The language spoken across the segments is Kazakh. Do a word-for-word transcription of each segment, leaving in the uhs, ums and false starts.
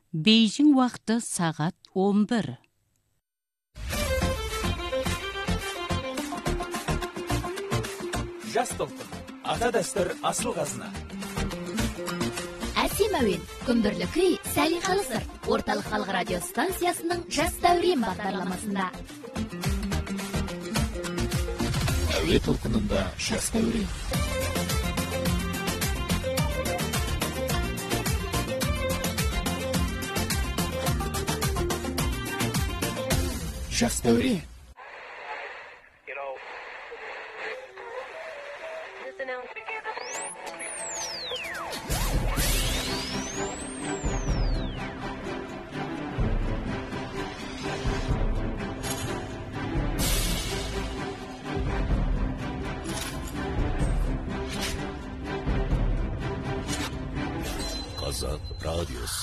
Бейжің уақыты сағат он бір. Жас толқын, ата дәстүр асыл қазына. Әсем әуен, күмбірлі күй, сәлиқалы сыр. Орталық халық радио станциясының жас дәурен бағдарламасында. Әуе толқынында жас дәурен. Жас дәурен. Қазақ радиосы.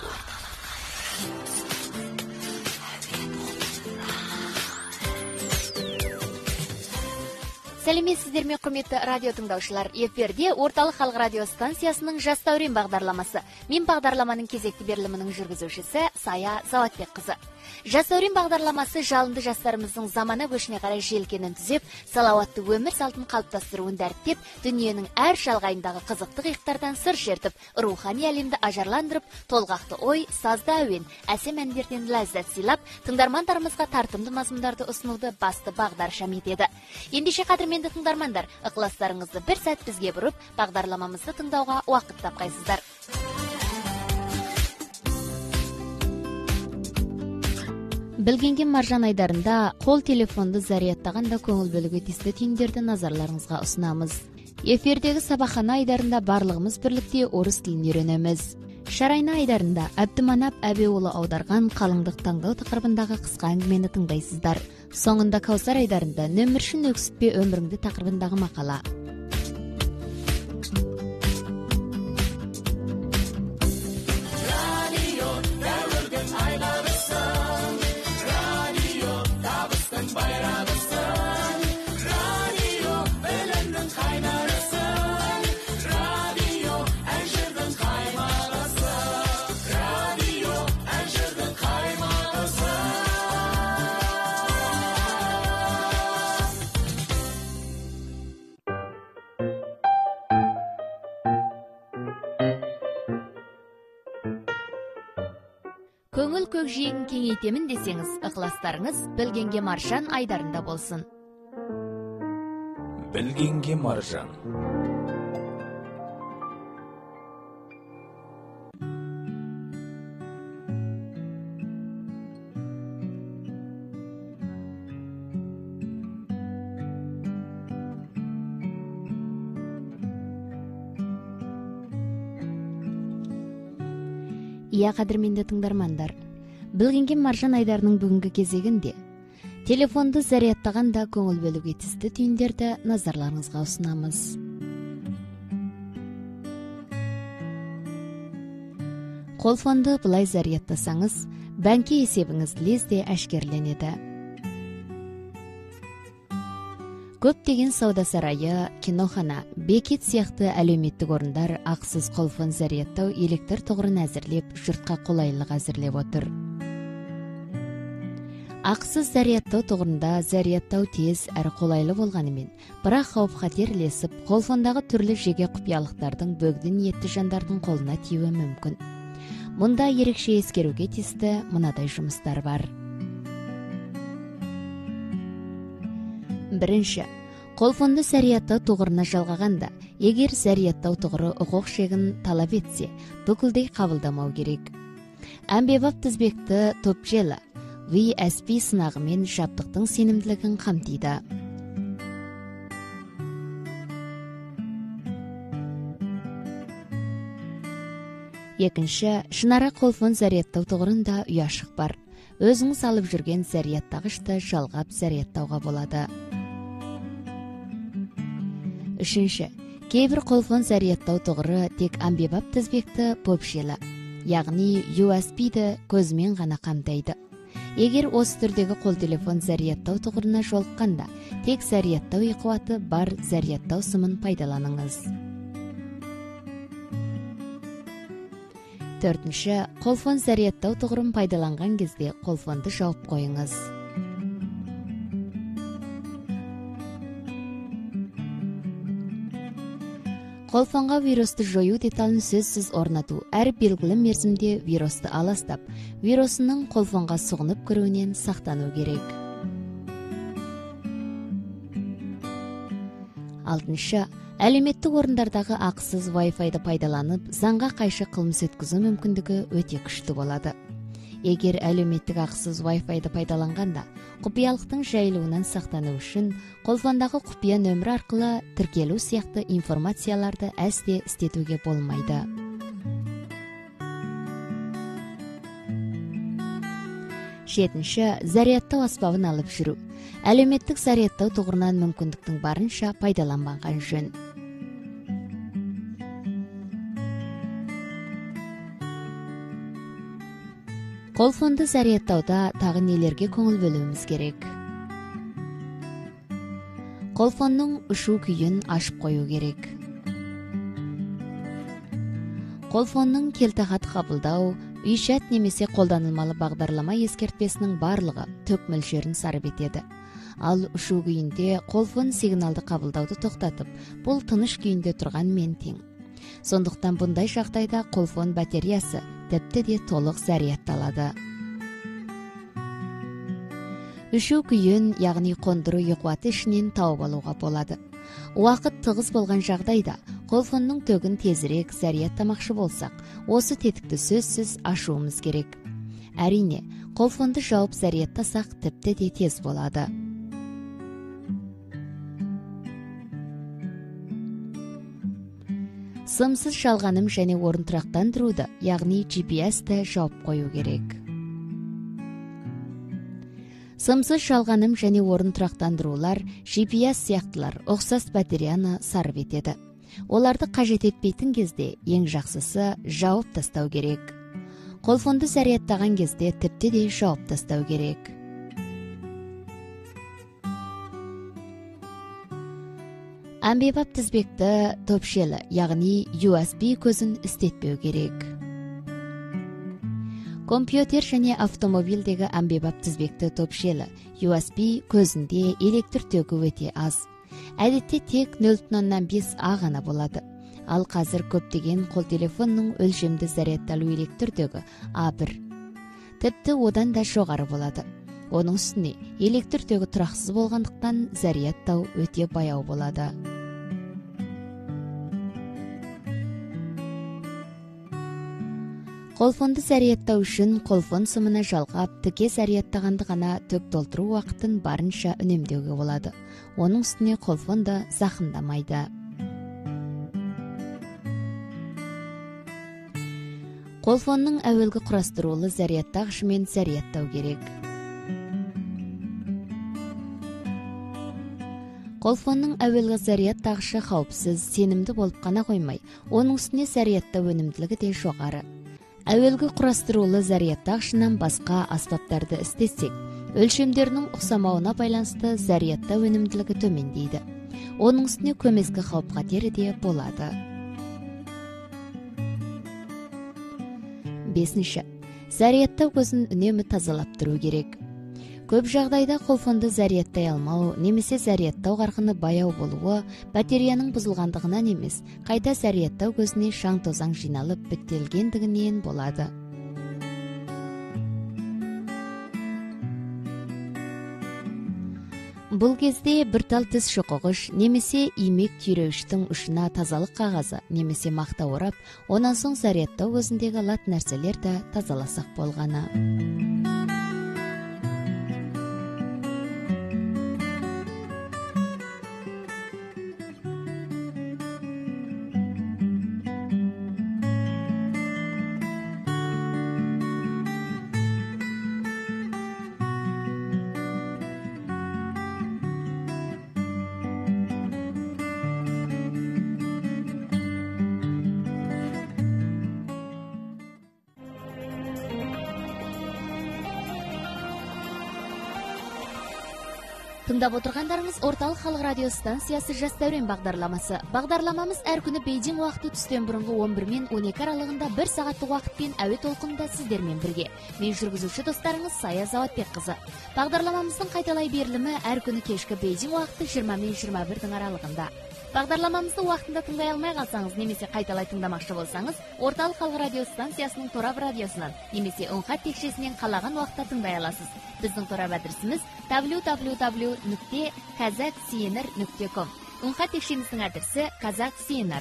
Сәлеметсіздер ме, құрметті радио тыңдаушылар. Эфирде Орталық халық радио станциясының жас дәурен бағдарламасы. Мен бағдарламаның кезекті берілімінің жүргізушісі Сая Заватбекқызы. Жас дәурен бағдарламасы жалынды жастарымыздың замана көшіне қарай желкенін түзеп, салауатты өмір салтын қалыптастыруын дәріптеп, дүниенің әр шалғайындағы қызықты қиықтардан сыр шертіп, рухани әлемді ажарландырып, толғақты ой, сазды әуен, әсем әндерден ләззат сыйлап, тыңдармандарымызға тартымды мазмұндарды ұсынуды басты бағдаршам етеді. Ендеше қадірменді тыңдармандар, ықыластарыңызды бір сәт бізге бұрып, бағдарламамызды тыңдауға уақыт тапқайсыздар. Білгенген маржан айдарында қол телефонды зарядтағанда көңіл бөлуге тиісті түйіндерді назарларыңызға ұсынамыз. Эфирдегі сабақхана айдарында барлығымыз бірлікте орыс тілін үйренеміз. Шарайна айдарында Әбдіманап Әбеуұлы аударған қалыңдық таңдау тақырыбындағы қысқа әңгімені тыңдайсыздар. Соңында Каусар айдарында нөміршін өксітпе өміріңді тақырыбындағы мақала. Көңіл көкжиегін кеңейтемін десеңіз, ықыластарыңыз Білгенге маржан айдарында болсын. Білгенге маржан. Иә, қадірменді тыңдармандар, Білгенге маржан айдарының бүгінгі кезегінде телефонды зарядтағанда көңіл бөлуге тиісті түйіндерді назарларыңызға ұсынамыз. Қолфонды бұлай зарядтасаңыз, бәңке есебіңіз лезде әшкерленеді. Көптеген сауда сарайы, кинохана, бекет сияқты әлеуметтік орындар ақсыз қолфон зарядтау электр тұғырын әзірлеп, жұртқа қолайлылық әзірлеп отыр. Ақсыз зарядтау тұғырында зарядтау тез әрі қолайлы болғанымен, бірақ қауіп-қатер ілесіп, қолфондағы түрлі жеке құпиялықтардың бөгді ниетті жандардың қолына тиюі мүмкін. Мұнда ерекше ескеруге тиісті мынадай жұмыстар бар. Бірінші, қолфонды зарядтау тұғырына жалғағанда, егер зарядтау тұғыры ұқық шегін талап етсе, бүкілдей қабылдамау керек. Әмбебап тізбекті топ-желі ви эс пи сынағымен жабдықтың сенімділігін қамтиды. Екінші, шынара қолфон зарядтау тұғырында ұяшық бар. Өзіңіз алып жүрген зарядтағышты жалғап зарядтауға болады. Үшінші, кейбір қолфон зарядтау тұғыры тек әмбебап тізбекті попшелі, яғни ю эс пи-ді көзімен ғана қамтайды. Егер осы түрдегі қол телефон зарядтау тұғырына жолыққанда, тек зарядтау қуаты бар зарядтау сымын пайдаланыңыз. төртүнчү колфон зарядтоо тугурун пайдаланган кезде колфонду жаап коюңуз. Колфонго вирусту жоюу деталын сөзсүз орнатуу ар белгилүү мерзимде вирусту аластап, вирусунун колфонго сугунуп кирүүнөн сактануу керек. алтынчы әлеуметтик орундардагы акысыз Wi-Fi'ды пайдаланып, заңга кайшы кылмыш өткөзүү мүмкүндүгү өтө күчтүү болот. Эгер әлеуметтик акысыз Wi-Fi'ды пайдаланганда, купуялыктын жайылуунан сактануу үчүн колфондогу купуя нөмүрү аркылуу тиркелүү сыяктуу информацияларды әсте истетүүгө болмайды. жетинчи зарядтоо аспабын алып жүрүү. Әлеуметтик зарядтоо тугурунан мүмкүндүктүн барынча пайдаланбаган жөн. Колфонду зарядтоодо тагы нелерге көңүл бөлүүбүз керек? Колфондун ушуу күйүн ашып коюу керек. Колфондун келтахат кабылдоо, ишат немесе колданылмалуу багдарлама эскертпесинин барлыгы төк мөлшөрүн сарып этеди. Ал ушуу күйүндө колфон сигналды кабылдооду токтотуп, бул тыныч күйүндө турган менен тең. Сондуктан bunday жагдайда колфон батареясы тепте де толук зарядталады. Ушуу күйүн, ягни кондуруу кубаты ишинен таап алууга болот. Убакыт тыгыз болгон жагдайда колфондун төгүн тезирээк зарядтамакчы болсак, осы тетикти сөзсүз ашуубуз керек. Әрине, колфонду жаап зарядтасак тепте де тез болот. Сымсыз шалганым және орун турактандырууду, ягни джи пи эсти жаап коюу керек. Сымсыз шалганым және орун турактандыруулар джи пи эс сыяктуулар оксос батареяны сарып этеди. Оларды кажет этпейтин кезде эң жакшысы жаап тастау керек. Колфонду зарядтаган кезде тепте де жаап тастау керек. Амбебап тизбекти топшелі, ягни ю эс би көзүн истетпөө керек. Компьютер және автомобилдеги амбебап тизбекти топшелі, ю эс би көзүндө электр төгү өтө аз. Адетте тек нөл бүтүн ондон беш а гана болот. Ал казыр көптөгөн кол телефонунун өлчөмдүү заряддалуу электр төгү а бир. Тепти одан да жогору болот. Онун үстүнө электр төгү тураксыз болгондуктан заряддоо өтө баяу болот. Колфонду заряддоо үчүн колфон сымына жалгап, тике заряддаганды гана төк толтуруу убакытын барынча үнөмдөөгө болот. Онун үстүнө колфон да закымдамайды. Колфондун әүвелги курастыруулу заряддагыч менен заряддоо керек. Колфондун әүвелги заряддагычы каупсиз, сенимдүү болуп гана коймой, онун үстүнө заряддоо өнүмдүүлүгү да жогору. Әүвелги курастыруулу заряддагычынан башка аспаптарды истетсек, өлчөмдөрүнүн уксамауына байланыштуу заряддоо өнүмдүүлүгү төмөндөйдү. Онун үстүнө көмөскө кауп катери да болот. бешинчи заряддоо көзүн үнөмү тазалап туруу керек. Көп жагдайда колфонду заряддай алмау немесе заряддоо каркыны баяу болуу батареянын бузулгандыгынан эмес, кайта заряддоо көзүнө шаң тозаң жыйналып бүттөлгөндүгүнөн болот. Бул кезде бир тал тиз шокогуч немесе иймек түйрөгүчтүн ушуна тазалык кагазы немесе макта орап, онан соң заряддоо көзүндөгү лат нерселер да тазаласак болганы. Тыңдап отырғандарыңыз Орталық халық радио станциясы Жас дәурен бағдарламасы. Бағдарламамыз әр күні Бейжің уақыты түстен бұрынғы он бір мен он екі аралығында бір сағаттық уақытпен әуе толқынында сіздермен бірге. Мен жүргізуші достарыңыз Сая Заватбек қызы. Бағдарламамыздың қайталай берілімі әр күні кешкі Бейжің уақыты жиырма мен жиырма бірдің аралығында. Бағдарламамызды уақытында тыңдай алмай қалсаңыз немесе қайталай тыңдамақшы болсаңыз, Орталық халық радио станциясының торап радиосынан немесе үн-хат текшесінен қалаған уақытта тыңдай аласыз. Біздің торап адресіміз дабл ю дабл ю дабл ю нүкте казак си эн эр нүкте ком. Үн-хат текшеміздің адресі казак си эн эр.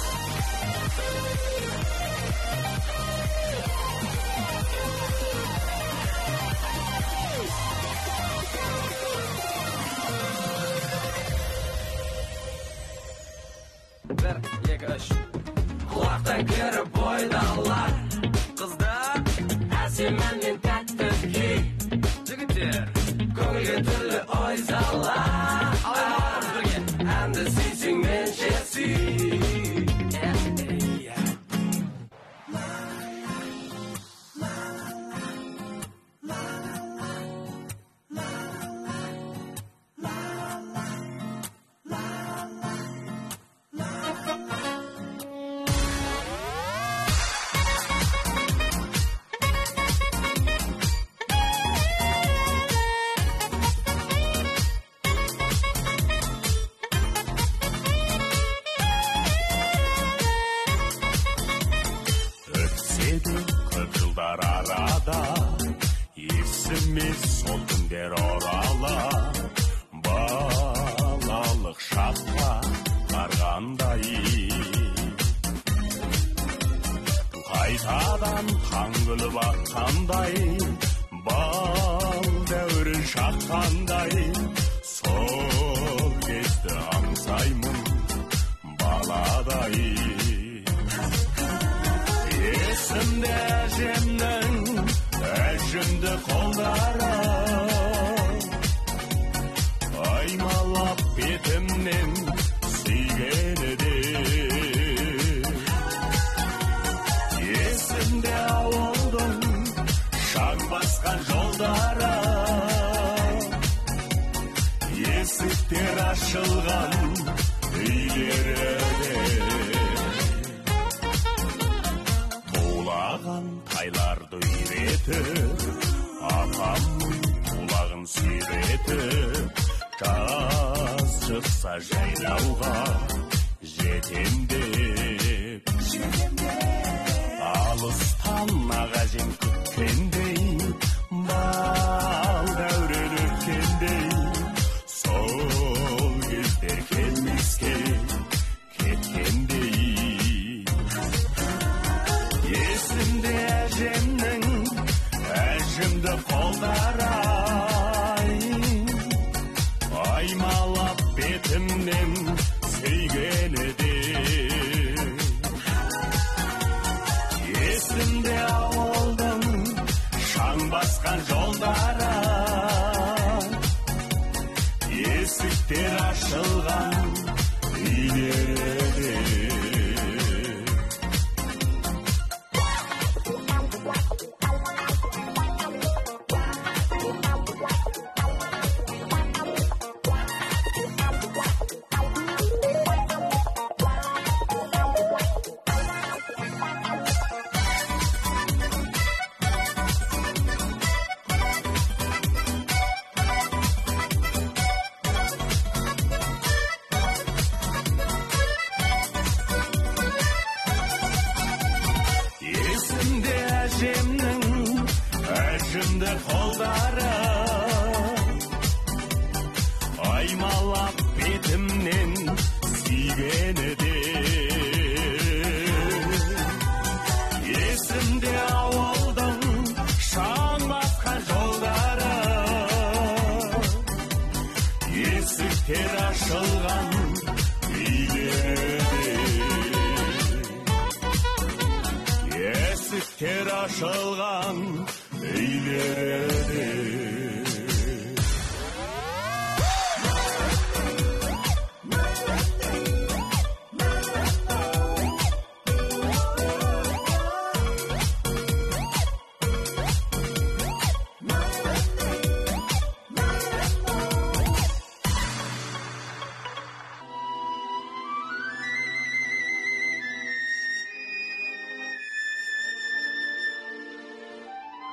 Bir, екі, үш. Құлақтан кіріп бойдалар қыздар, әсеммен тәтті кей жігіттер, көңілге түрлі ой салар. Аймағымыз бірге әнді сүйсең менше сүй.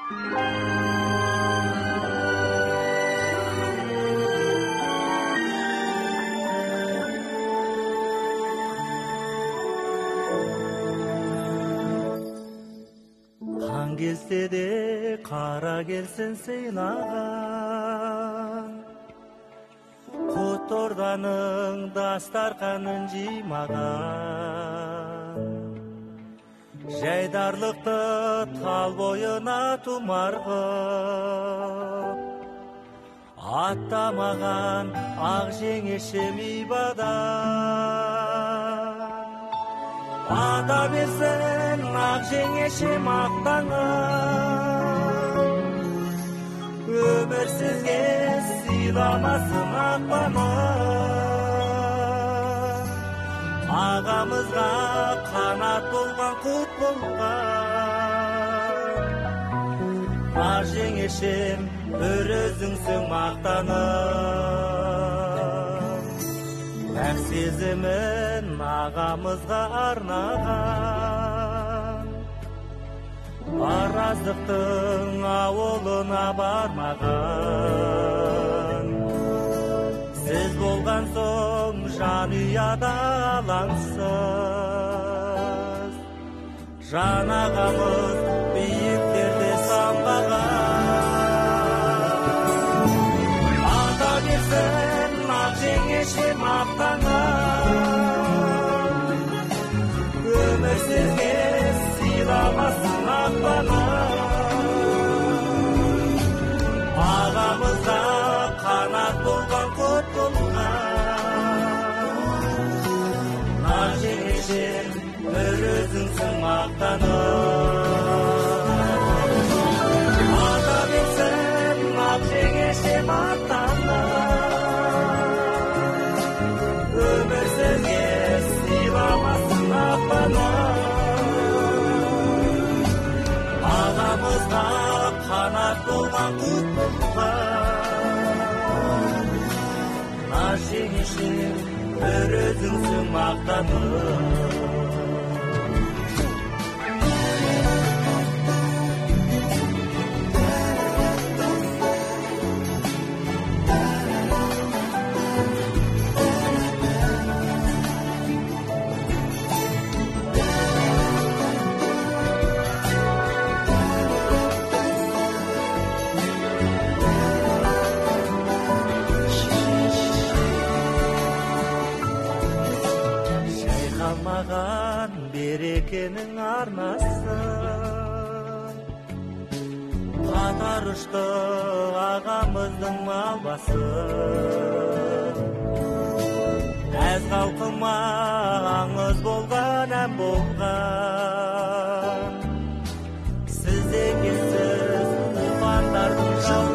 Қан келсе де қара келсін сыйлаған, құт орданың дастарқанын жимаған, жайдарлықты тал бойына тұмар қып, аттамаған ақ жеңешем ибадан. Ата берсін ақ жеңешем ақтаңын, өмір сізге сыйламасын ақпанын. Ағамызға қанат болған құт болған, ақ жеңешем бір өзіңсің мақтаным. Әр сезімін ағамызға арнаған, араздықтың ауылына бармаған. Сіз болған соң жан ұяда алаңсыз, жан ағамыз биіктерде самғаған. Ата берсін ақ жеңешем ақтаңын, өмір сізге сыйламасын ақпанын. Ағамызға қанат болған құт болған, ақ жеңешем бір өзіңсің мақтаным. Ата берсін ақ жеңешем ақтаңын, өмір сізге сыйламасын ақпанын. Ағамызға қанат болған құт болған, ақ жеңешем бір өзіңсің мақтаным. Маған берекенің арнасын, қатар ұшты ағамыздың малбасын. Әз қалқыма аңыз болған әм болған, сіз екенсіз ұлпандардың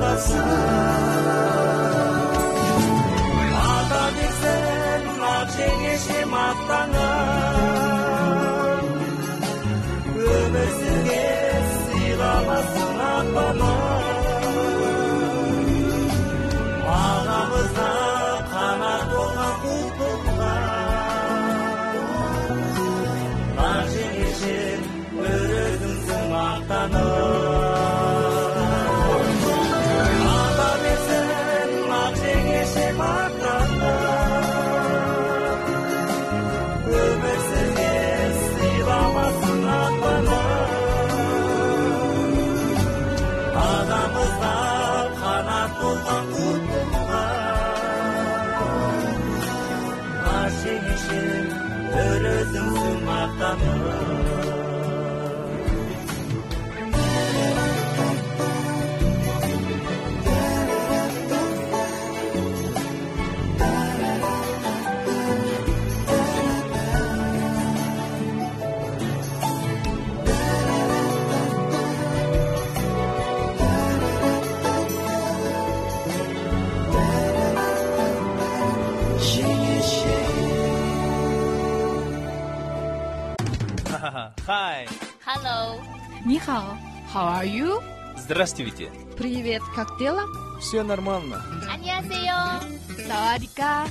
жалғасын. Ата берсін ақ жеңешем ақтаңын, өмір сізге сыйламасын ақпанын. Ағамызға қанат болған құт болған, ақ жеңешем бір өзіңсің мақтаным. Ата берсін ақ жеңешем ақтаңын, өмір сізге сыйламасын ақпанын. Ағамызға қанат болған құт болған, ақ жеңешем бір өзіңсің мақтаным. Hi. Hello. Нихао. How are you? Здравствуйте. Привет, как дела? Все нормально. 안녕하세요. Савадика.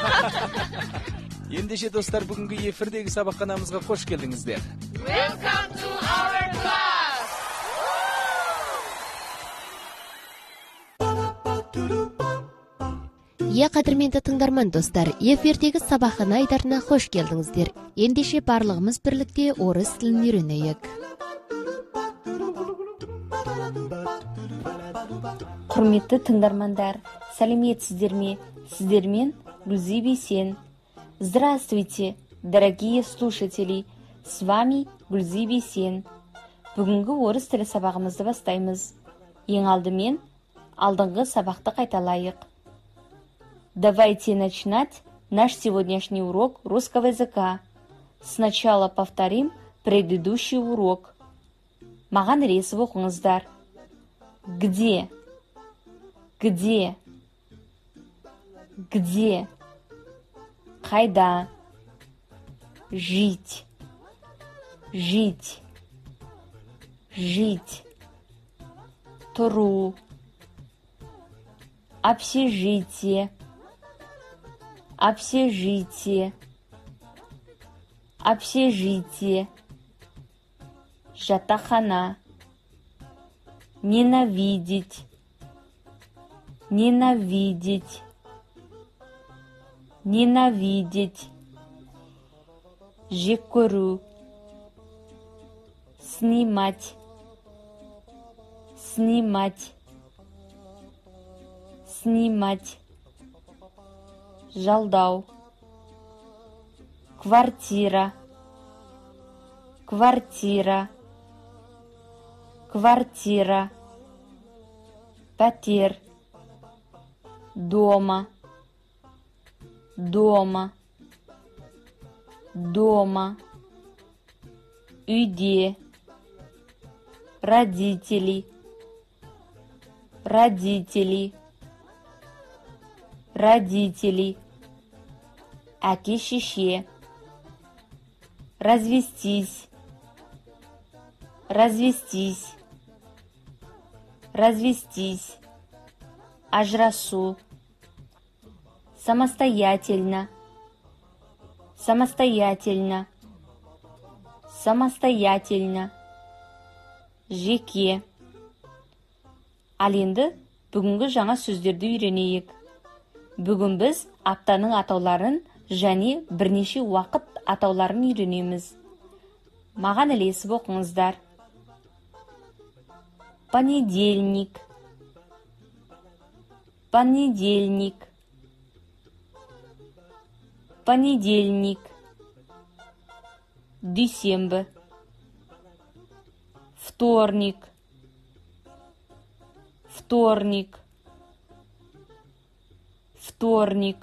Ендеше достар, бүгінгі эфирдегі сабақханамызға қош келдіңіздер. Welcome to our class. Е қадірменді тыңдарман достар, эфирдегі сабақхана айдарына қош келдіңіздер. Ендеше барлығымыз бірлікте орыс тілін үйренейік. Құрметті тыңдармандар, сәлеметсіздер ме? Сіздермен Гүлзия Бейсен. Здравствуйте, дорогие слушатели. С вами Гүлзия Бейсен. Бүгінгі орыс тілі сабағымызды бастаймыз. Ең алдымен алдыңғы сабақты қайталайық. Давайте начинать наш сегодняшний урок русского языка. Сначала повторим предыдущий урок. Маған ресіп оқыңыздар. Где? Где? Где? Қайда? Жить. Жить. Жить. Тұру. Общежитие. Общежитие. Общежитие. Жатақхана. Ненавидеть. Ненавидеть. Ненавидеть. Жек көру. Снимать. Снимать. Снимать. Жалдау. Квартира. Квартира. Квартира. Пәтер. Дома. Дома. Дома. Үйде. Родители. Родители. Родители. Әке-шеше. Развестись. Развестись. Развестись. Ажырасу. Самостоятельно. Самостоятельно. Самостоятельно. Жеке. Ал енді бүгінгі жаңа сөздерді үйренейік. Бүгін біз аптаның атауларын және бірнеше уақыт атауларын үйренеміз. Маған ілесіп оқыңыздар. Понедельник. Понедельник. Понедельник. Дүйсенбі. Вторник. Вторник. Вторник.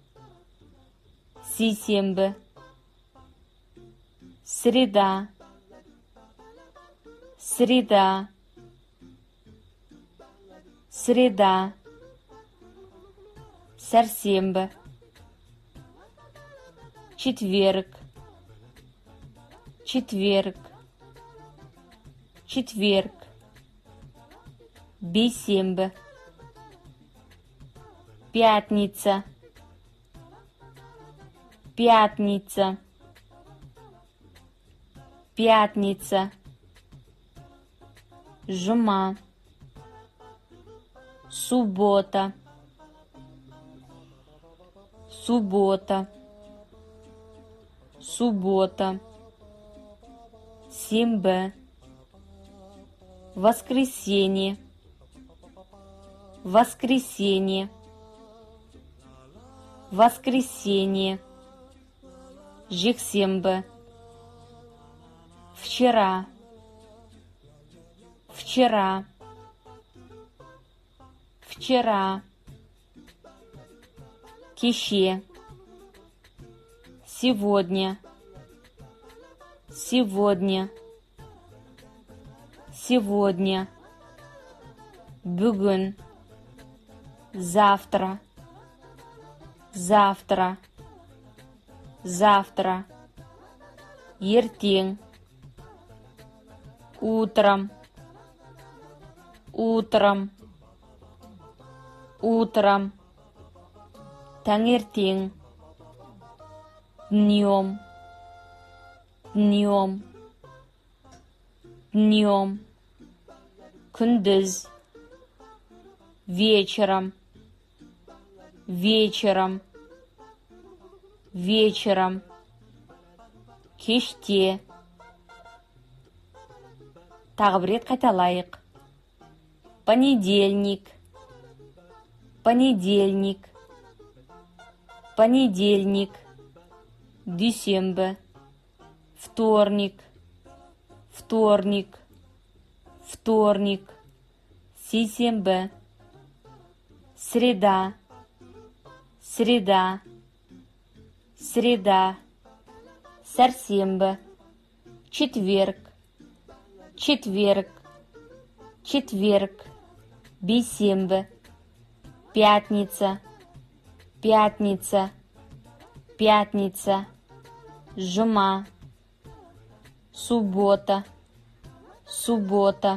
Сейсенбі. Среда. Среда. Среда. Сәрсенбі. Четверг. Четверг. Четверг. Бейсенбі. Пятница. Пятница. Пятница. Жұма. Суббота. Суббота. Суббота. Сенбі. Воскресенье. Воскресенье. Воскресенье. Жексенбі. Вчера. Вчера. Вчера. Кеше. Сегодня. Сегодня. Сегодня. Бүгін. Завтра. Завтра. Завтра. Ертең. Утром. Утром. Утром. Таңертең. Днем. Днем. Днем. Күндіз. Вечером. вечером, вечером, кеште. Тағы бір рет қайталайық. Понедельник, понедельник, понедельник, дүйсенбі, вторник, вторник, вторник, сейсенбі, среда, среда, среда, сәрсенбі, четверг, четверг, четверг, бейсенбі, пятница, пятница, пятница, жұма, суббота, суббота,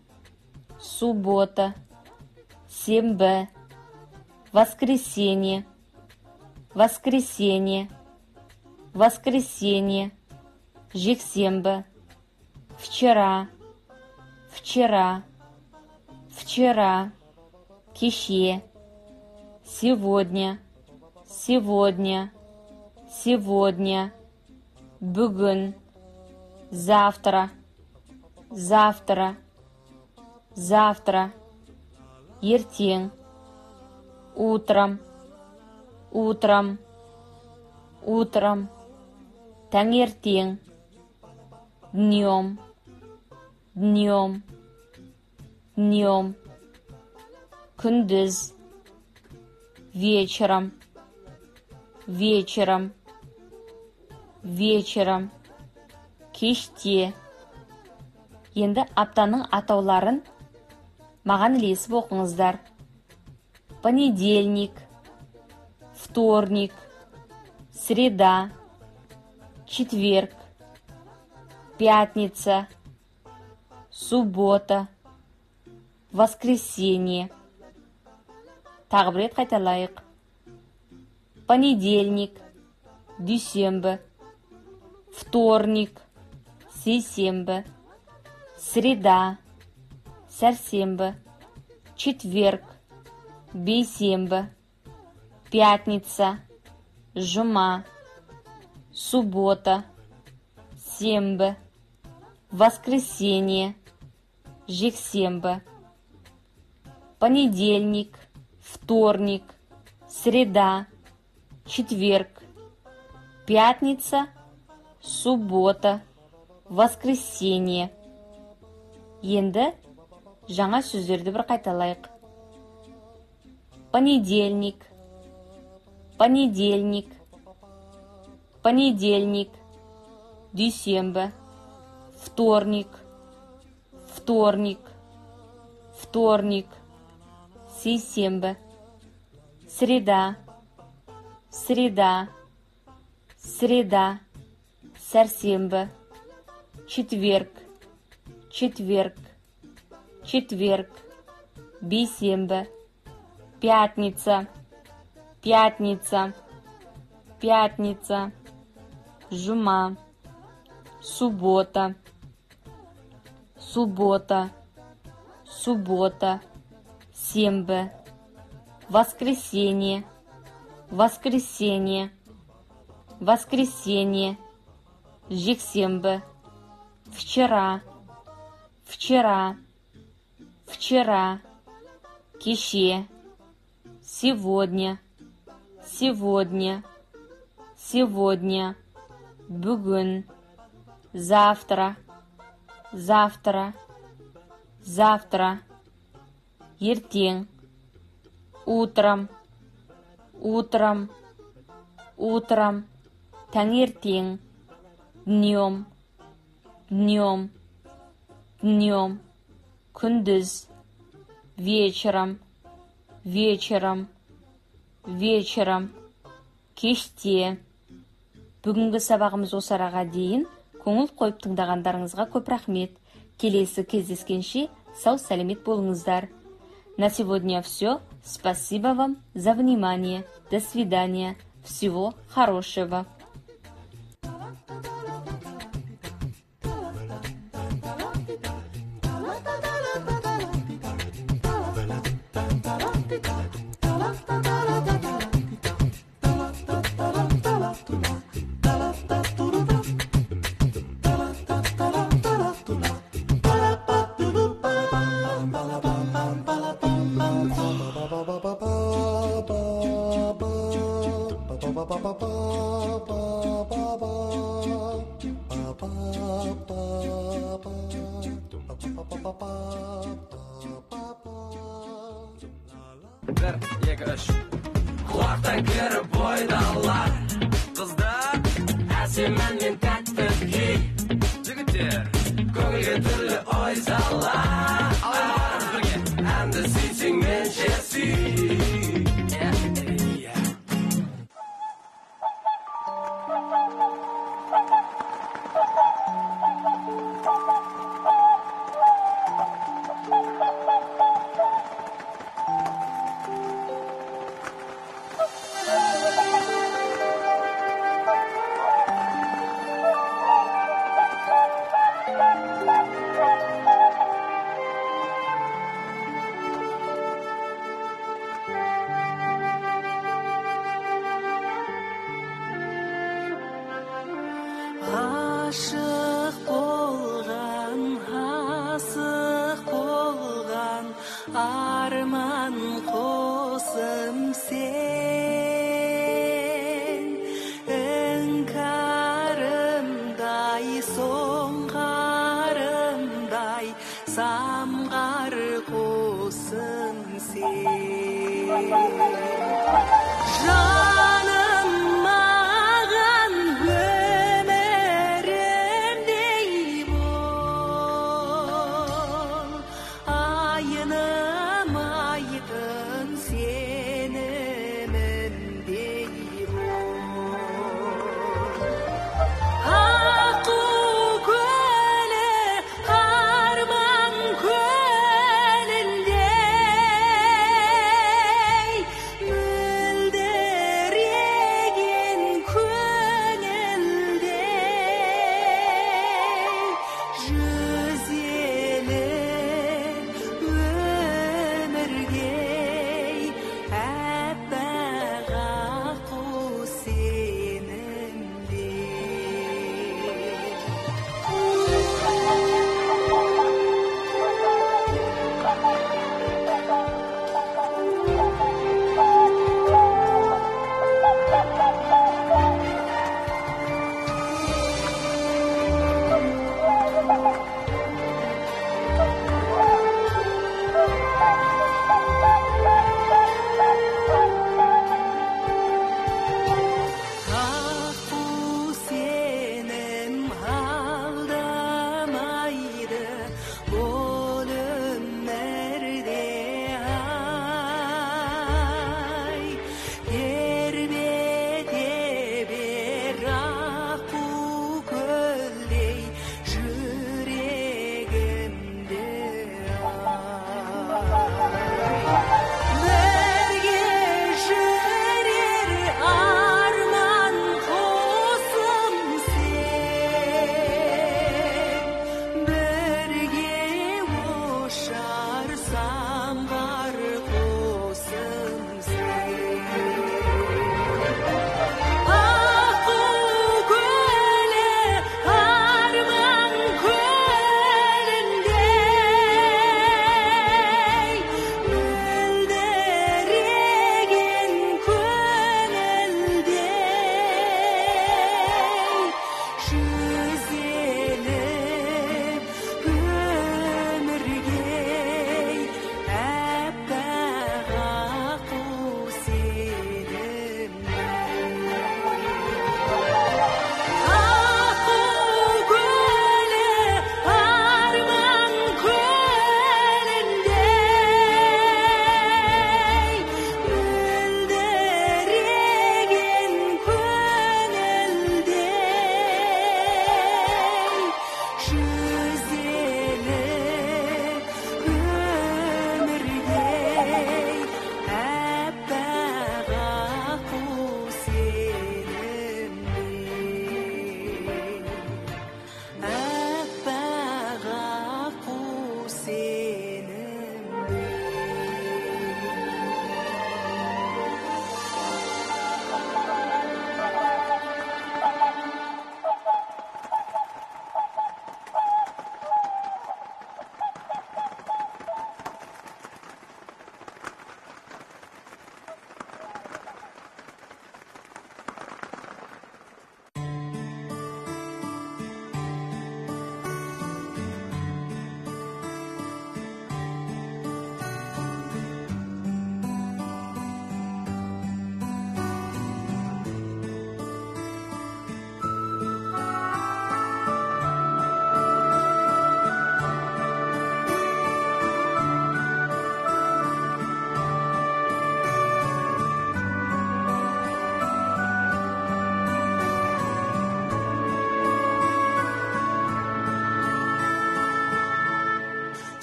суббота, сенбі, воскресенье, воскресенье, воскресенье, жексенбі, вчера, вчера, вчера, кеше, сегодня, сегодня, сегодня, бүгін, завтра, завтра, завтра, ертең, утром, утром, утром, таңертең, днем, днем, днем, күндіз, вечером, вечером, вечером, кеште. Енді аптаның атауларын маған ілесіп оқыңыздар. Понедельник, вторник, среда, четверг, пятница, суббота, воскресенье. Тағы бір рет қайталайық. Понедельник, дүйсенбі, вторник, сейсенбі, среда, сәрсенбі, четверг, бейсенбі, пятница, жұма, суббота, сенбі, воскресенье, жексенбі. Понедельник, вторник, среда, четверг, пятница, суббота, воскресенье. Енді жаңа сөздерді бір қайталайық. Понедельник, понедельник, понедельник, дүйсенбі, вторник, вторник, вторник, сейсенбі, среда, среда, среда, сәрсенбі, четверг, четверг, четверг, бейсенбі, пятница, пятница, пятница, жұма, суббота, суббота, суббота, сенбі, воскресенье, воскресенье, воскресенье, жексенбі, вчера, вчера, вчера, кеше, сегодня, сегодня, сегодня, бүгін, завтра, завтра, завтра, ертең, утром, утром, утром, таңертең, днем, днем, днем, күндіз, вечером, вечером, вечером, кеште. Бүгінгі сабағымыз осы араға дейін. Көңіл қойып тыңдағандарыңызға көп рахмет. Келесі кездескенше сау сәлемет болыңыздар. На сегодня все. Спасибо вам за внимание. До свидания. Всего хорошего. Da da da da da bir iki üç quloqdan kirib boydalar qizlar asimanmen tatbiqi jigitlar ko'ngilga turli oy sallar olib birga endi seysing men shesi Aşık bolgan, asık bolgan, arman kosum sen. Önkarımday, sonkarımday, samgar kosum sen. Canım mağan ömrümdey bol, ayınım aydın senimimdey bol. Hakkı gölü, harman gölündey, mülde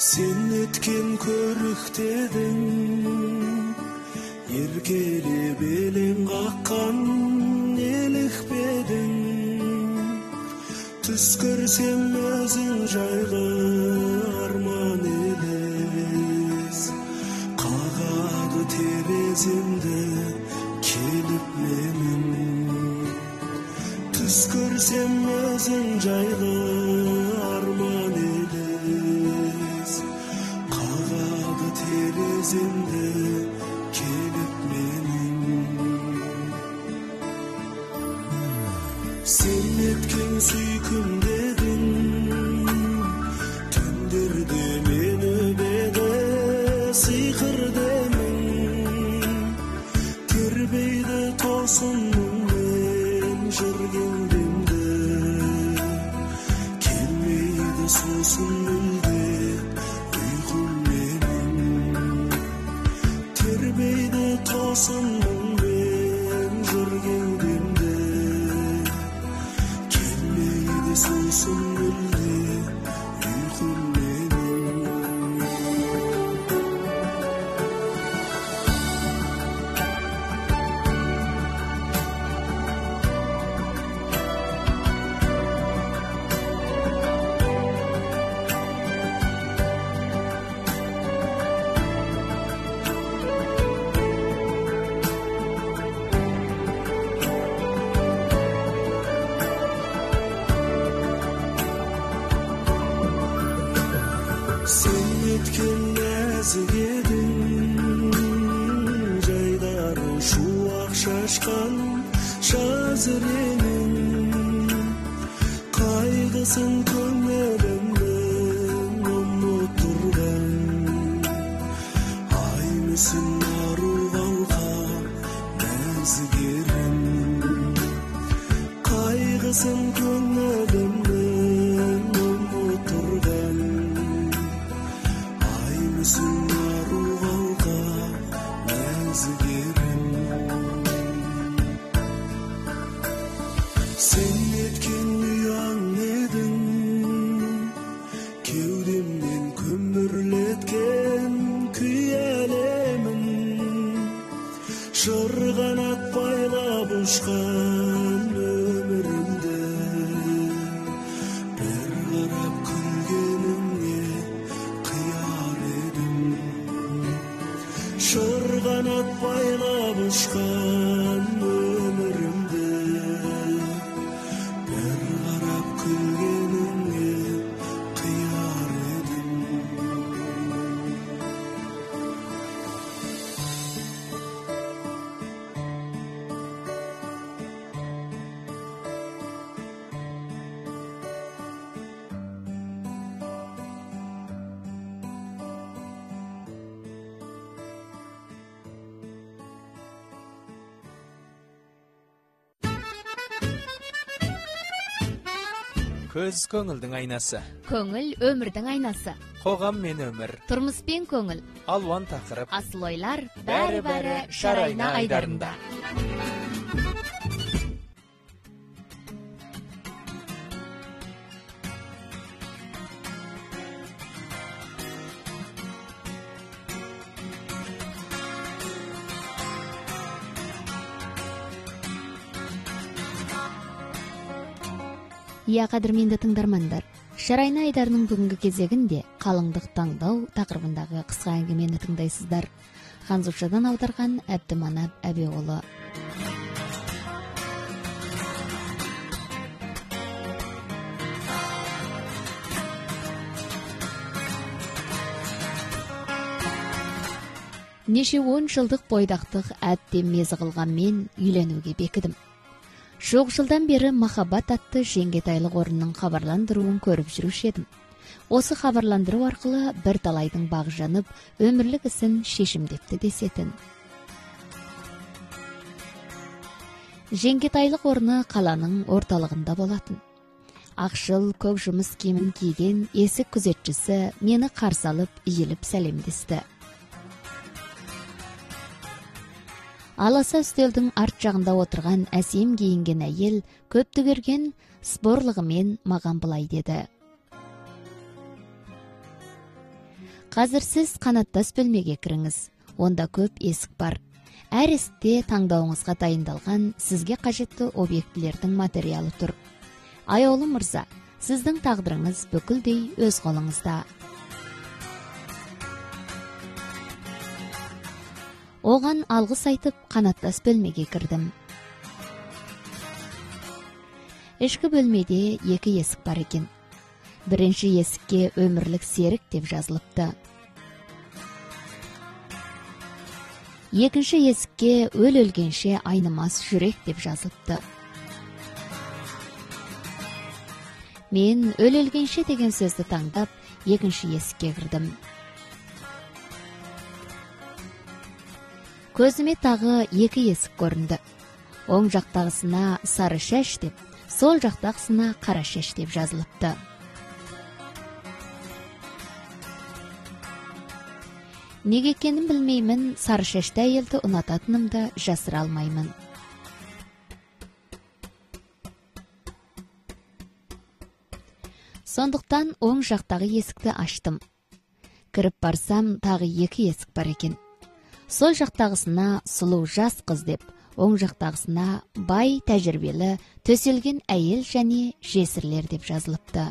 Sen etken körüktedin, erkeli belen kakkan elikpedin. Түс көрсем өзің жайлы арман елес, қағады тереземді келіп менің. Түс көрсем өзің жайлы арман елес, қағады тереземді келіп менің. Sen etken süyküm dedin, tündürde meni bede sıyqır demin. Terbeydi tosunum men jürgendimde, kelmeydi sosun mülde uygun menin. Terbeydi tosunum men jürgendimde, sosun mülde uygun menin. Sen etken nazik edin, jaydары şuaq şaşkan şazirenin. Kaygısın köngülümden unuturgan, ay misin arıvalga nazik erin. Kaygısın köngülümden unuturgan, Sen arıvalga nazik erin. Sen etken uyan edin, kewdemden kömürletken kuyalemin. Şırganat baylap uçkan ömrümde, bir qarap külgeningge kıyar edim. Şırganat baylap uçkan ömrümde, bir qarap külgeningge kıyar edim. Көз көңілдің айнасы, Көңіл өмірдің айнасы. қоғам мен өмір, Тұрмыс пен көңіл. алуан тақырып, Асыл ойлар бәрі-бәрі Шарайна айдарында. Иә, қадірменді тыңдармандар, Шарайна айдарының бүгінгі кезегінде қалыңдық таңдау тақырыбындағы қысқа әңгімені тыңдайсыздар. Ханзушадан аударған Әбдіманап Әбеғұлы. Неше он жылдық бойдақтық әбден мезі қылған мен үйленуге бекідім. Жоқ жылдан бері махаббат атты Жеңгетайлық орынның хабарландыруын көріп жүруші едім. Осы хабарландыру арқылы бір талайдың бағы жанып, өмірлік ісін шешімдепті десетін. Жеңгетайлық орны қаланың орталығында болатын. Ақшыл көк жұмыс киімін киген есік күзетшісі мені қарсы алып, иіліп сәлемдесті. Аласа үстелдің арт жағында отырған әсем киінген әйел көпті көрген спорлығымен маған былай деді. Қазір сіз қанаттас бөлмеге кіріңіз. Онда көп есік бар. Әр есікте таңдауыңызға дайындалған сізге қажетті объектілердің материалы тұр. Аяулы мырза, сіздің тағдырыңыз бүкілдей өз қолыңызда. Оған алғыс айтып, қанаттас бөлмеге кірдім. Ішкі бөлмеде екі есік бар екен. Бірінші есікке өмірлік серік деп жазылыпты. Екінші есікке өл өлгенше айнымас жүрек деп жазылыпты. Мен өл өлгенше деген сөзді таңдап, екінші есікке кірдім. Көзіме тағы екі есік көрінді. Оң жақтағысына сары шаш деп, сол жақтағысына қара шаш деп жазылыпты. Неге екенін білмеймін, сары шашты әйелді ұнататынымды жасыра алмаймын. Сондықтан оң жақтағы есікті аштым. Кіріп барсам, тағы екі есік бар екен. Сол жақтағысына сұлу жас қыз деп, оң жақтағысына бай, тәжірибелі, төселген әйел және жесірлер деп жазылыпты.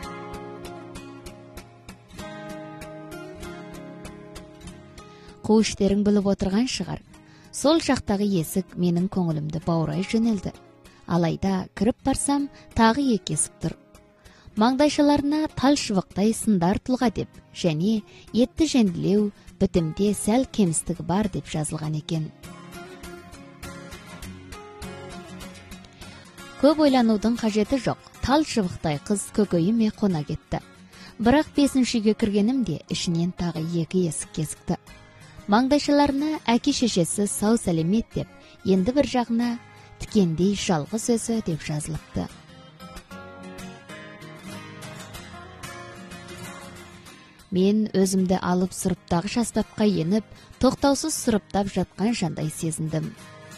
Қу іштерің біліп отырған шығар. Сол жақтағы есік менің көңілімді баурай жөнелді. Алайда кіріп барсам, тағы екі есік тұр. Маңдайшаларына тал шыбықтай сындар тұлға деп, және етті жеңділеу, бітімде сәл кемістігі бар деп жазылған екен. Көп ойланудың қажеті жоқ. Тал шыбықтай қыз көкейіме қона кетті. Бірақ бесіншіге кіргенімде ішінен тағы екі есік кезікті. Маңдайшаларына әке шешесі сау сәлемет деп, енді бір жағына тікендей жалғыз өзі деп жазылыпты. Мен өзімді алып сұрыптағы шастапқа еніп, тоқтаусыз сұрыптап жатқан жандай сезіндім.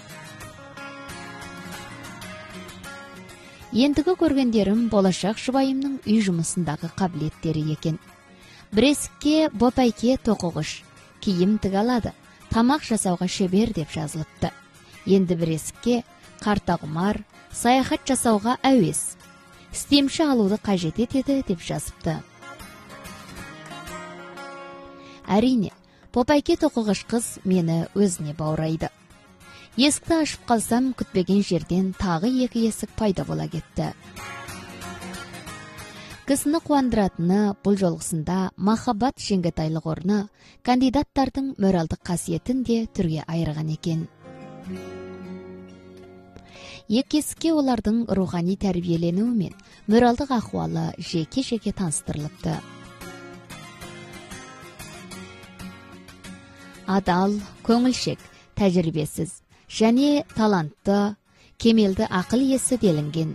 Ендігі көргендерім болашақ жұбайымның үй жұмысындағы қабілеттері екен. Бір есікке бопайке тоқығыш, киім тіге алады, тамақ жасауға шебер деп жазылыпты. Енді бір есікке қартағұмар, саяхат жасауға әуес, стемші алуды қажет етеді деп жазыпты. Әрине, бопайке тоқығыш қыз мені өзіне баурайды. Есікті ашып қалсам, күтпеген жерден тағы екі есік пайда бола кетті. Кісіні қуандыратыны бұл жолғысында махаббат жеңгетайлық орны кандидаттардың моральдық қасиетін де түрге айырған екен. Екі есікке олардың рухани тәрбиеленуі мен моральдық ахуалы жеке-жеке таныстырылыпты. Адал, көңілшек, тәжірибесіз және талантты, кемелді ақыл иесі делінген.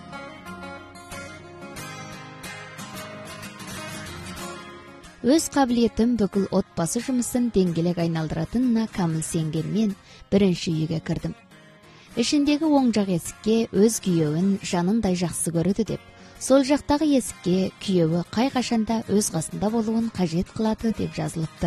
Өз қабілетім бүкіл отбасы жұмысын деңгелек айналдыратынына кәміл сенгенмен бірінші үйге кірдім. Ішіндегі оң жақ есікке өз күйеуін жанындай жақсы көреді деп, сол жақтағы есікке күйеуі қай қашанда өз қасында болуын қажет қылады деп жазылыпты.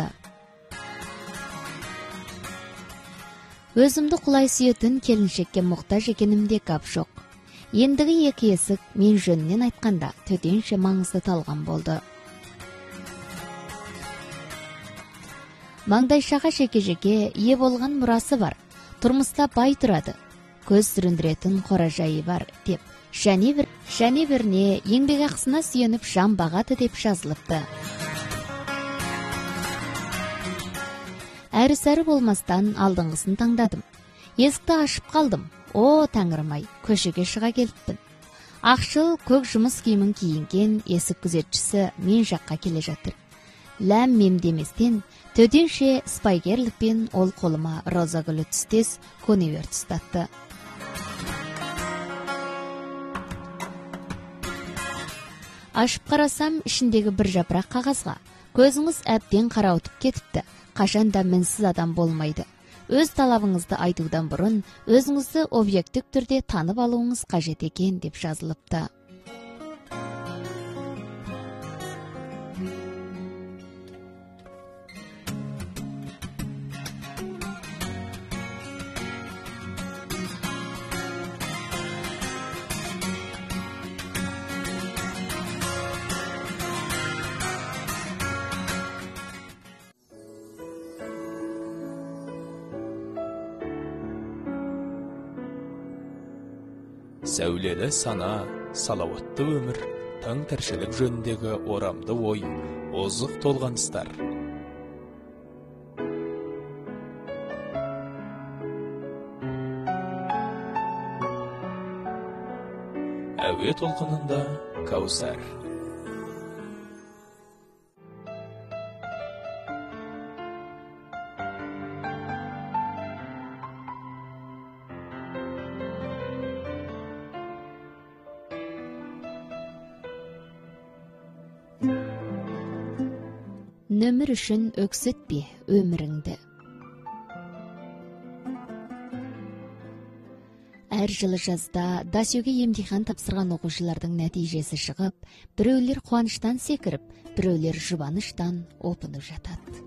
Өзімді құлай сүйетін келіншекке мұқтаж екенімде гәп жоқ. Ендігі екі есік мен жөнінен айтқанда төтенше маңызды талған болды. Маңдайшаға жеке-жеке ие болған мұрасы бар, тұрмыста бай тұрады, көз сүріндіретін қоражайы бар деп, және бір, және біріне еңбек ақысына сүйеніп жан бағады деп жазылыпты. Әрі-сәрі болмастан алдыңғысын таңдадым. Есікті ашып қалдым. О, тәңірім-ай, көшеге шыға келіппін. Ақшыл көк жұмыс киімін киінген есік күзетшісі мен жаққа келе жатыр. Ләм мем деместен, төтенше спайгерлікпен ол қолыма роза гүлі түстес коневер тұстатты. Ашып қарасам, ішіндегі бір жапырақ қағазға көзіңіз әбден қарауытып кетіпті. Қашанда мінсіз адам болмайды. Өз талабыңызды айтудан бұрын, өзіңізді объектік түрде танып алуыңыз қажет екен деп жазылыпты. сәулелі сана, салауатты өмір, таң тіршілік жөніндегі орамды ой, озық толғаныстар. Әуе толқынында Каусар. Нөмір үшін өксітпе өміріңді. Әр жылы жазда дасюге емтихан тапсырған оқушылардың нәтижесі шығып, біреулер қуаныштан секіріп, біреулер жұбаныштан опынып жатады.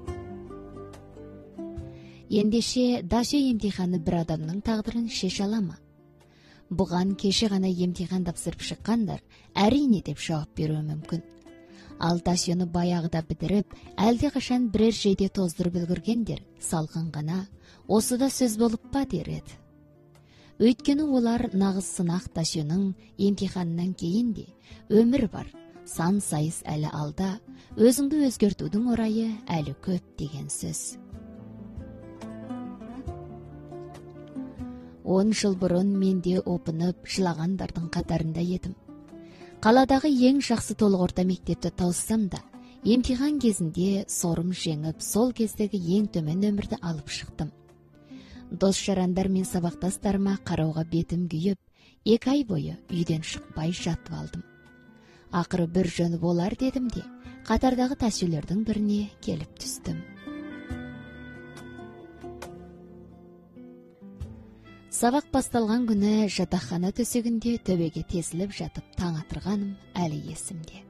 Ендеше дасю емтиханы бір адамның тағдырын шеше ала ма? Бұған кеше ғана емтихан тапсырып шыққандар әрине деп жауап беруі мүмкін. Ал дасюны баяғыда бітіріп, әлде қашан бірер жейде тоздырып үлгергендер салқын ғана осы да сөз болып па дер еді. Өйткені олар нағыз сынақ дасюның емтиханынан кейін де өмір бар, сан сайыс әлі алда, өзіңді өзгертудің орайы әлі көп деген сөз. Он жыл бұрын менде опынып жылағандардың қатарында едім. Қаладағы ең жақсы толық орта мектепті тауыссам да, емтихан кезінде сорым жеңіп, сол кездегі ең төмен нөмірді алып шықтым. Дос жарандар мен сабақтастарыма қарауға бетім күйіп, екі ай бойы үйден шықпай жатып алдым. Ақыры бір жөні болар дедім де, қатардағы тасюлердің біріне келіп түстім. Сабақ басталған күні жатақхана төсегінде төбеге тесіліп жатып таң атырғаным әлі есімде.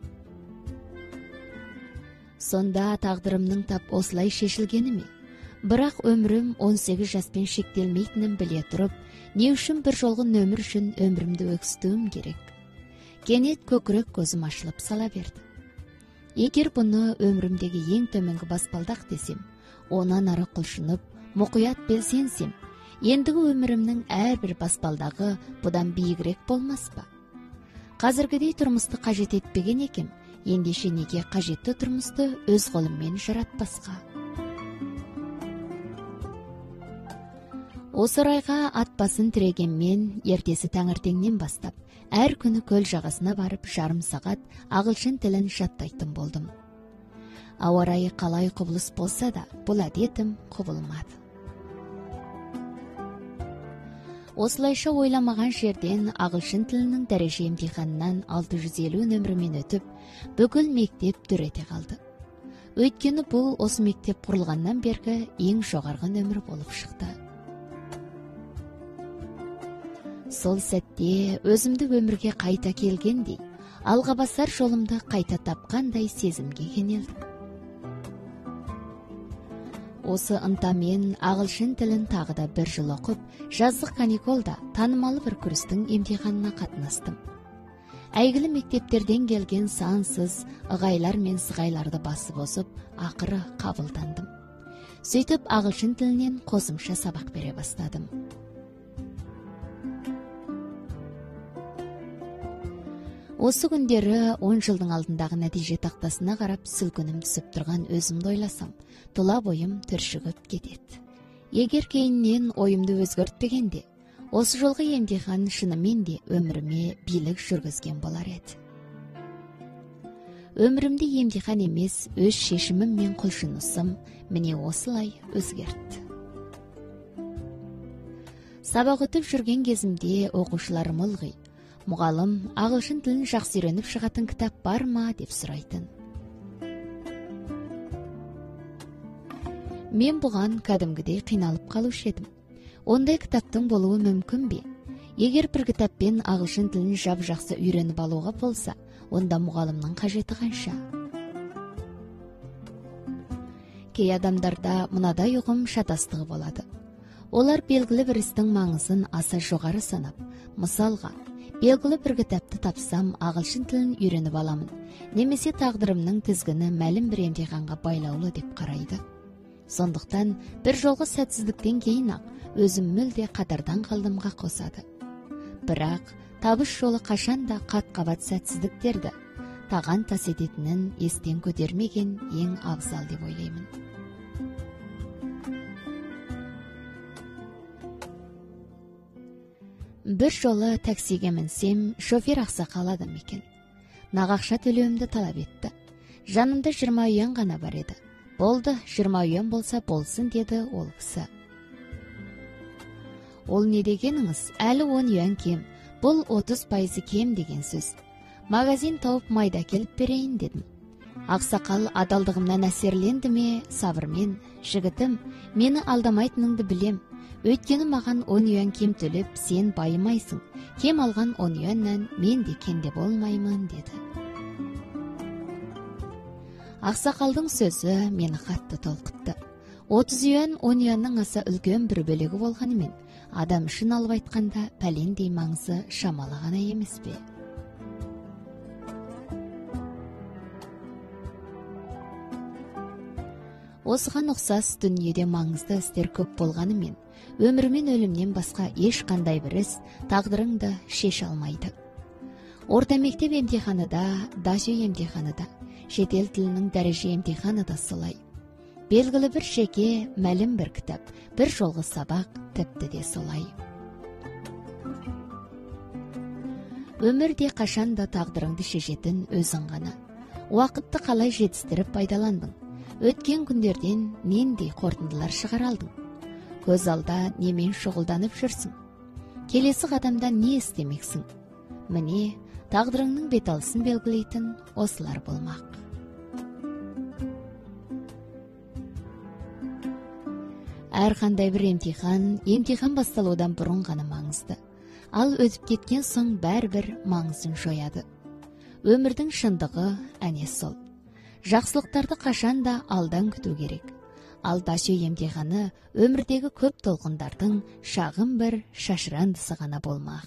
Сонда тағдырымның тап осылай шешілгені ме? Бірақ өмірім он сегіз жаспен шектелмейтінін біле тұрып, не үшін бір жолғы нөмір үшін өмірімді өксітуім керек? Кенет көкірек көзім ашылып сала берді. Егер бұны өмірімдегі ең төменгі баспалдақ десем, онан ары құлшынып, мұқият белсенсем, ендігі өмірімнің әрбір баспалдағы бұдан биігірек болмас па? Қазіргідей тұрмысты қажет етпеген екем, ендеше неге қажетті тұрмысты өз қолыммен жаратпасқа? Осы райға ат басын тірегенмен ертесі таңертеңнен бастап, әр күні көл жағасына барып жарым сағат ағылшын тілін жаттайтын болдым. Ауа райы қалай құбылыс болса да, бұл әдетім құбылмады. Осылайша ойламаған жерден ағылшын тілінің дәреже емтиханынан алты жүз елу нөмірімен өтіп, бүкіл мектеп дүр ете қалды. Өйткені бұл осы мектеп құрылғаннан бергі ең жоғарғы нөмір болып шықты. Сол сәтте өзімді өмірге қайта келгендей, алға басар жолымды қайта тапқандай сезімге кенелдім. Осы ынтамен ағылшын тілін тағы да бір жыл оқып, жаздық каникулда танымалы бір күрістің емтиханына қатынастым. Әйгілі мектептерден келген сансыз ығайлар мен сығайларды басып осып, ақыры қабылдандым. Сөйтіп ағылшын тілінен қосымша сабақ бере бастадым. Осы күндері он жылдың алдындағы нәтиже тақтасына қарап сүлкінім түсіп тұрған өзімді ойласам, тұла бойым түршігіп кетеді. Егер кейіннен ойымды өзгертпегенде, осы жолғы емтихан шынымен де өміріме билік жүргізген болар еді. Өмірімді емтихан емес, өз шешімім мен құлшынысым міне осылай өзгертті. Сабақ өтіп жүрген кезімде оқушыларым ылғи, мұғалым, ағылшын тілін жақсы үйреніп шығатын кітап бар ма деп сұрайтын. Мен бұған кәдімгідей қиналып қалушы едім. Ондай кітаптың болуы мүмкін бе? Егер бір кітаппен ағылшын тілін жап жақсы үйреніп алуға болса, онда мұғалымның қажеті қанша? Кей адамдарда мынадай ұғым шатастығы болады. Олар белгілі бір істің маңызын аса жоғары санап, мысалға, белгілі бір кітапты тапсам, ағылшын тілін үйреніп аламын, немесе тағдырымның тізгіні мәлім бір емтиханға байлаулы деп қарайды. Сондықтан бір жолғы сәтсіздіктен кейін ақ өзім мүлде қатардан қалдымға қосады. Бірақ табыш жолы кашан да кат-кабат сәтсіздіктерді таган тас этетинин эстен көтермеген эң абзал деп ойлоймун. Бір жолы таксиге мінсем, шофер ақсақал адам екен. Нақ ақша төлеуімді талап етті. Жанымда жиырма үйен ғана бар еді. Болды, жиырма үйен болса болсын, деді ол кісі. Ол не дегеніңіз? Әлі он үйен кем. Бұл отыз пайызы кем деген сөз. Магазин тауып майда келіп берейін дедім. Ақсақал адалдығымнан әсерленді ме, сабырмен, жігітім, мені алдамайтыныңды білем. Өйткені маған он үйен кем төлеп, сен байымайсың. Кем алған он үйеннен мен де кенде болмаймын, деді. Ақсақалдың сөзі мені қатты толқытты. отыз үйен он үйеннің аса үлкен бір бөлігі болғанымен, адам үшін алып айтқанда пәлендей маңызы шамалы ғана емес пе? Осыған ұқсас дүниеде маңызды істер көп болғанымен, өмір мен өлімнен басқа ешқандай бір іс тағдырыңды шеше алмайды. Орта мектеп емтиханында, дажы емтиханында, шетел тілінің дәреже емтиханы да солай. Белгілі бір жеке, мәлім бір кітап, бір жолғы сабақ тіпті де солай. Өмірде қашанда тағдырыңды шешетін өзің ғана. Уақытты қалай жетістіріп пайдаландың? Өткен күндерден нендей қорытындылар шығара алдың? Көз алда немен шұғылданып жүрсің? Келесі қадамда не істемексің? Міне, тағдырыңның беталысын белгілейтін осылар болмақ. Әрқандай бір емтихан, емтихан басталудан бұрын ғана маңызды. Ал өтіп кеткен соң бәрібір маңызын жояды. Өмірдің шындығы әне сол. Жақсылықтарды қашан да алдан күту керек. Ал дашы емтиханы өмірдегі көп толқындардың шағын бір шашырандысы ғана болмақ.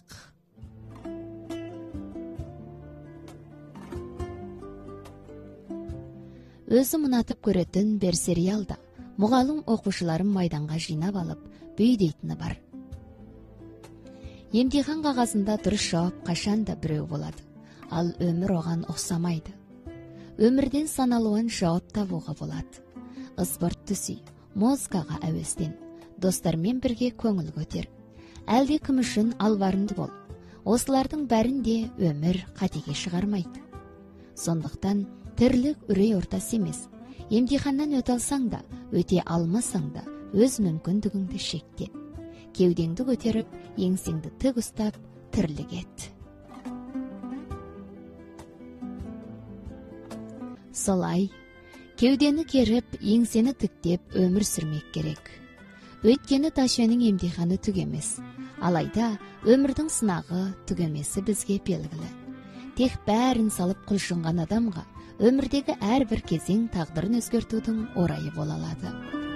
Өзім ұнатып көретін бір сериалда мұғалім оқушыларын майданға жинап алып, бүй дейтіні бар. Емтихан қағазында дұрыс жауап қашан да біреу болады, ал өмір оған ұқсамайды. Өмірден саналуын жауап табуға болады. Спорт түсі, музыкаға әуестен, достармен бірге көңіл көтер. Әлде кім үшін алварынды бол. Осылардың бәрінде өмір қатеге шығармайды. Сондықтан тірлік үрей ортасы емес. Емтиханнан өте алсаң да, өте алмасаң да, өз мүмкіндігіңді шекте. Кеудеңді көтеріп, еңсеңді тік ұстап, тірлік ет. Солай, кеудені керіп, еңсені тіктеп өмір сүрмек керек. Өйткені ташуенің емтиханы түгемес. Алайда, өмірдің сынағы түгемесі бізге белгілі. Тек бәрін салып құлшынған адамға, өмірдегі әрбір кезең тағдырын өзгертудің орайы бола алады.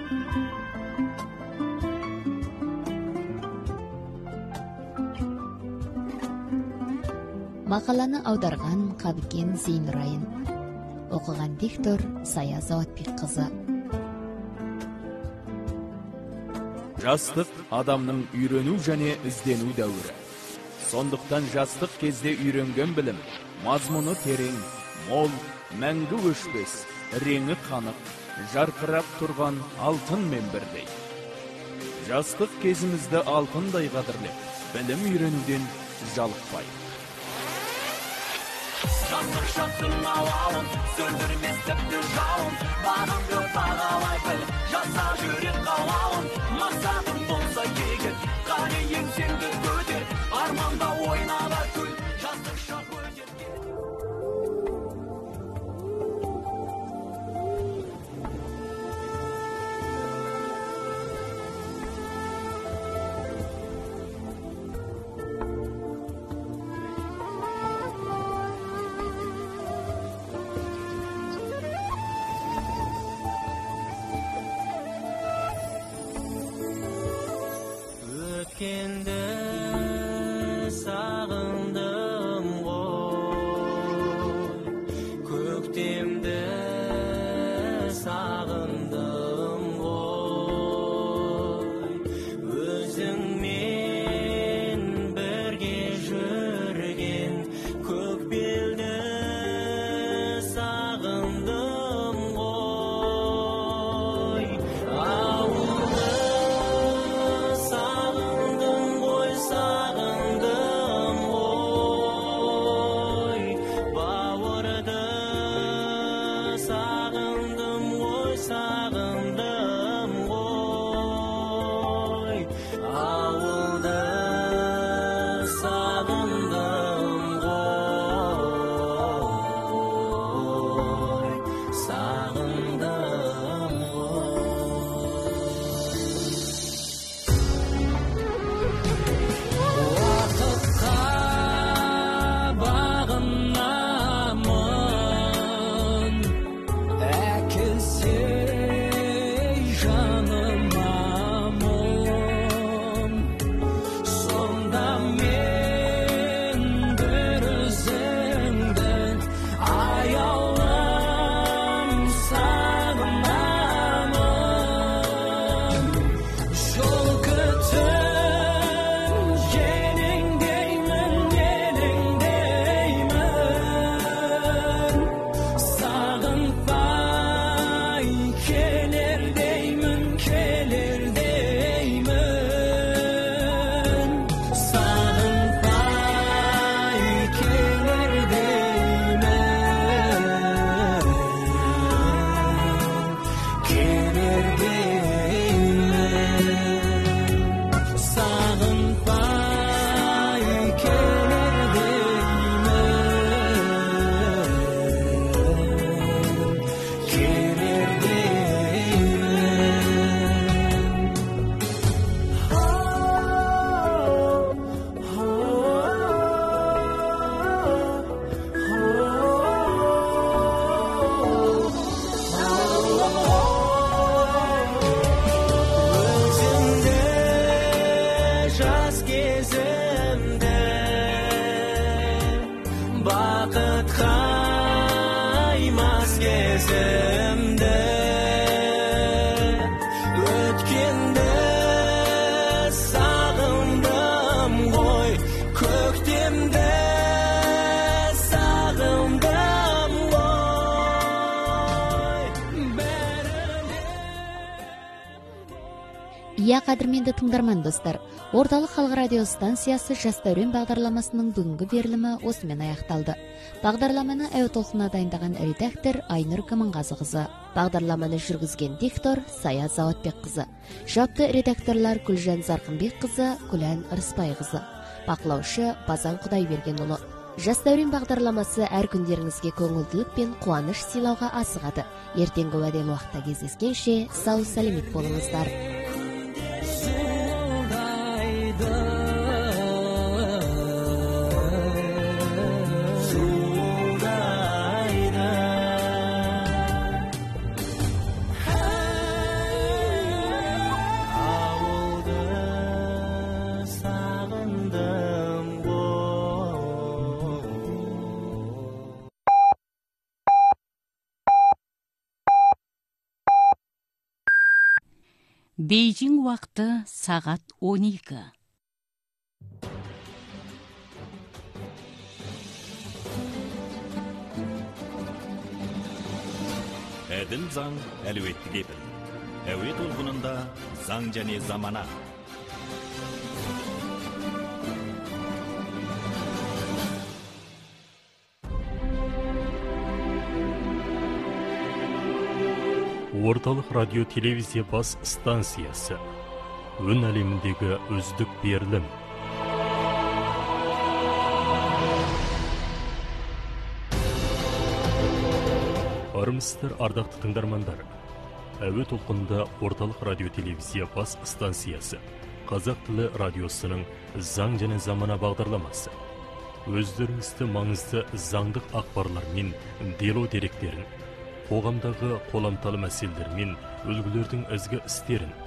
Мақаланы аударған Қабыкен Зейнұрайын. Оқыған диктор Сая Заватбек қызы. Жастық адамның үйрену және іздену дәуірі. Сондықтан жастық кезде үйренген білім, мазмұны терең, мол, мәңгі өшпес, реңі қанық, жарқырап тұрған алтынмен бірдей. Жастық кезімізді алтындай қадірлеп, білім үйренуден жалықпайық. Жастық шақтың ауауын, сөндірмес тіпті жауын, бағыңды бағалай біл, жаса жүрек қалауын. Мақсатың болса егер, қане еңсеңді көтер, арманда ойнала күл, жастық шақ өтер. Өткенді сағындым ғой, көктемді сағындым ғой, өзіңмен бірге жүр өткенді сағындым ғой, көктемді сағындым ғой. Иә, қадірменді тыңдарман достар, Орталық халық радио станциясы Жас дәурен бағдарламасының бүгінгі берілімі осымен аяқталды. Бағдарламаны әуе толқынына дайындаған редактор Айнұр Каманғазықызы, бағдарламаны жүргізген диктор Сая Заватбекқызы, жауапты редакторлар Гүлжан Зарқынбекқызы, Гүлән Ырысбайқызы, бақылаушы Базан Құдайбергенұлы. Жас дәурен бағдарламасы әр күндеріңізге көңілділік пен қуаныш сыйлауға асығады. Ертеңгі уәделі уақытта кездескенше сау сәлемет болыңыздар. Бейжің уақыты сағат он екі. Әділ заң әлеуетті кепіл. Әуе толқынында заң және замана. Орталық радио телевизия бас станциясы. Өн әлеміндегі үздік берілім. Армысыздар, ардақты тыңдармандар. Әуе толқынында Орталық радио телевизия бас станциясы қазақ тілі радиосының заң және замана бағдарламасы. Өздеріңізді маңызды заңдық ақпарлар мен дело деректерін, қоғамдағы қоламталы мәселелер мен үлгілердің ізгі істерін